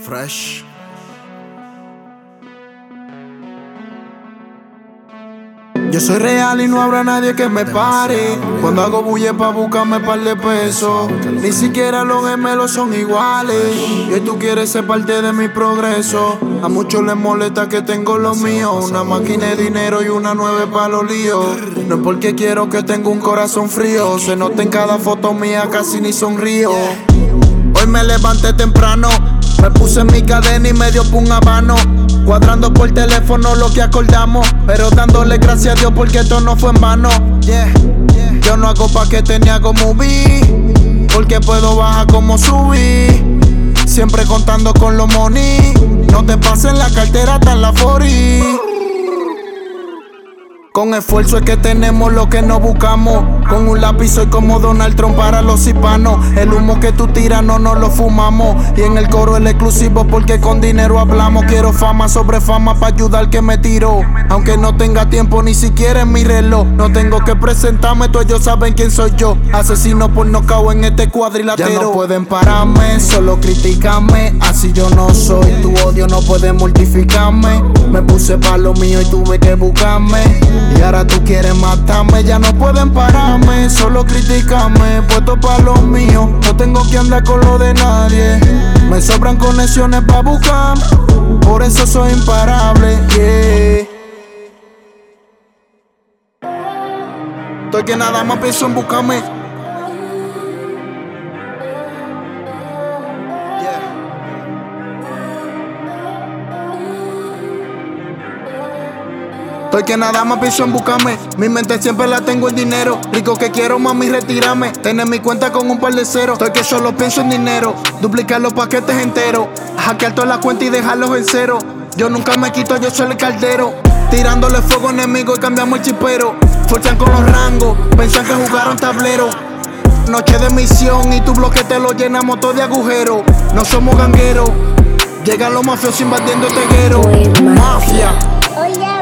Fresh. Yo soy real y no habrá nadie que me pare. Cuando hago bulle pa' buscarme par de pesos, ni siquiera los gemelos son iguales. Y hoy tú quieres ser parte de mi progreso. A muchos les molesta que tengo lo mío, una máquina de dinero y una 9 pa' los líos. No es porque quiero que tenga un corazón frío, se nota en cada foto mía, casi ni sonrío. Hoy me levanté temprano, me puse en mi cadena y me dio un habano. Cuadrando por teléfono lo que acordamos, pero dándole gracias a Dios porque esto no fue en vano. Yo no hago paquete ni hago movie, porque puedo bajar como subí. Siempre contando con los money, no te pases la cartera hasta la 40. Con esfuerzo es que tenemos lo que no buscamos. Con un lápiz soy como Donald Trump para los hispanos. El humo que tú tiras no nos lo fumamos. Y en el coro el exclusivo porque con dinero hablamos. Quiero fama sobre fama para ayudar que me tiro. Aunque no tenga tiempo ni siquiera en mi reloj. No tengo que presentarme, todos ellos saben quién soy yo. Asesino por nocaut en este cuadrilátero. Ya no pueden pararme, solo criticarme. Así yo no soy, tu odio no puede mortificarme. Me puse pa' lo mío y tuve que buscarme. Y ahora tú quieres matarme, ya no pueden pararme, solo criticarme, puesto pa' lo mío, no tengo que andar con lo de nadie. Me sobran conexiones pa' buscar, por eso soy imparable, yeah. Estoy que nada más pienso en buscarme. Estoy que nada más pienso en buscarme. Mi mente siempre la tengo en dinero. Rico que quiero, mami, retirarme. Tener mi cuenta con un par de ceros. Estoy que solo pienso en dinero. Duplicar los paquetes enteros. Hackear toda la cuenta y dejarlos en cero. Yo nunca me quito, yo soy el caldero. Tirándole fuego enemigo y cambiamos el chipero. Forzan con los rangos, pensan que jugaron tablero. Noche de misión y tu bloque te lo llenamos todo de agujeros. No somos gangueros. Llegan los mafiosos invadiendo teguero. Mafia.